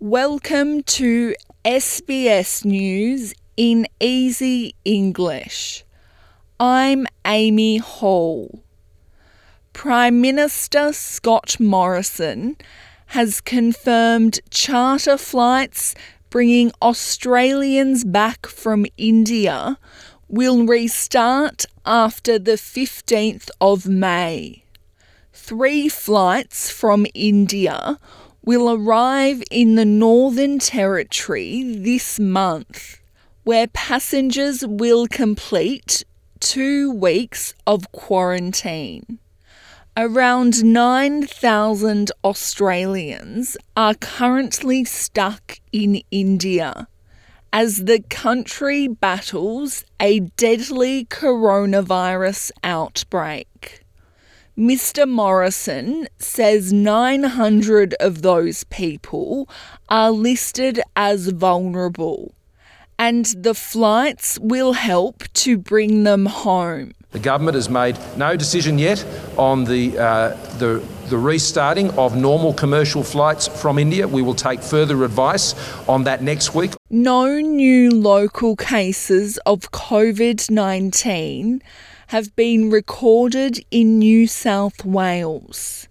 Welcome to SBS News in Easy English. I'm Amy Hall. Prime Minister Scott Morrison has confirmed charter flights bringing Australians back from India will restart after the 15th of May. 3 flights from India will arrive in the Northern Territory this month, where passengers will complete 2 weeks of quarantine. Around 9,000 Australians are currently stuck in India as the country battles a deadly coronavirus outbreak. Mr. Morrison says 900 of those people are listed as vulnerable, and the flights will help to bring them home. The government has made no decision yet on the restarting of normal commercial flights from India. We will take further advice on that next week. No new local cases of COVID-19 have been recorded in New South Wales.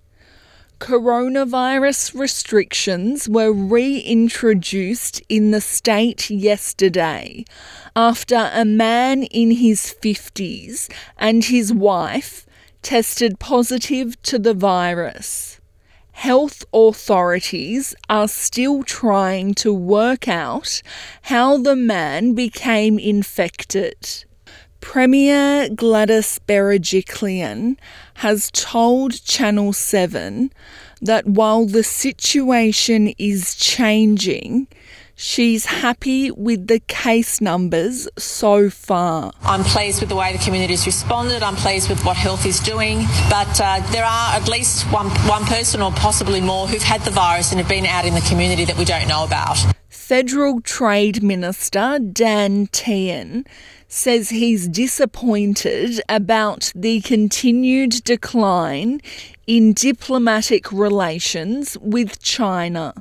Coronavirus restrictions were reintroduced in the state yesterday after a man in his 50s and his wife tested positive to the virus. Health authorities are still trying to work out how the man became infected. Premier Gladys Berejiklian has told Channel 7 that while the situation is changing, she's happy with the case numbers so far. I'm pleased with the way the community's responded. I'm pleased with what health is doing. But there are at least one person or possibly more who've had the virus and have been out in the community that we don't know about. Federal Trade Minister Dan Tehan says he's disappointed about the continued decline in diplomatic relations with China.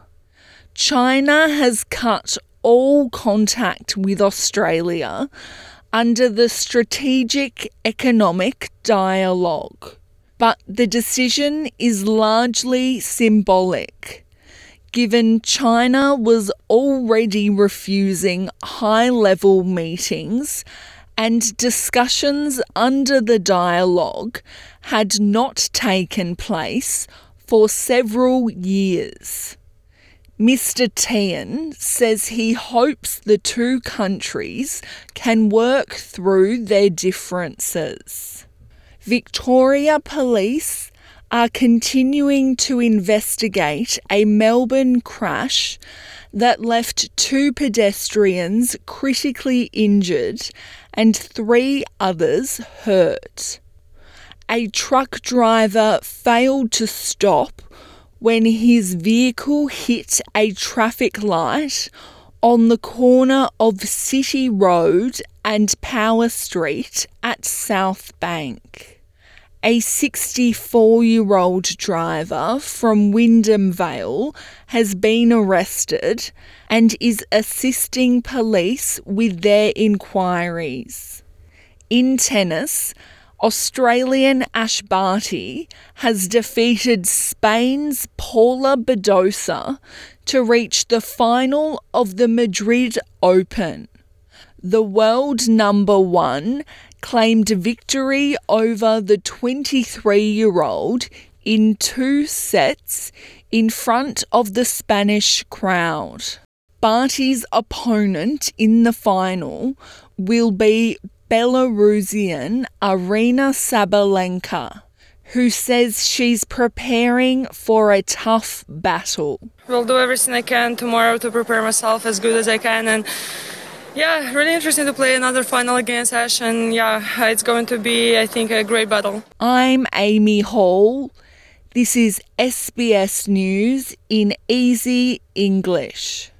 China has cut all contact with Australia under the Strategic Economic Dialogue, but the decision is largely symbolic, given China was already refusing high-level meetings and discussions under the dialogue had not taken place for several years. Mr. Tehan says he hopes the 2 countries can work through their differences. Victoria Police are continuing to investigate a Melbourne crash that left 2 pedestrians critically injured and 3 others hurt. A truck driver failed to stop when his vehicle hit a traffic light on the corner of City Road and Power Street at South Bank. A 64-year-old driver from Wyndham Vale has been arrested and is assisting police with their inquiries. In tennis, Australian Ash Barty has defeated Spain's Paula Badosa to reach the final of the Madrid Open. The world number 1 claimed victory over the 23-year-old in 2 sets in front of the Spanish crowd. Barty's opponent in the final will be Belarusian Aryna Sabalenka, who says she's preparing for a tough battle. Will do everything I can tomorrow to prepare myself as good as I can, and really interesting to play another final against Ash, and it's going to be, I think, a great battle. I'm Amy Hall. This is SBS News in Easy English.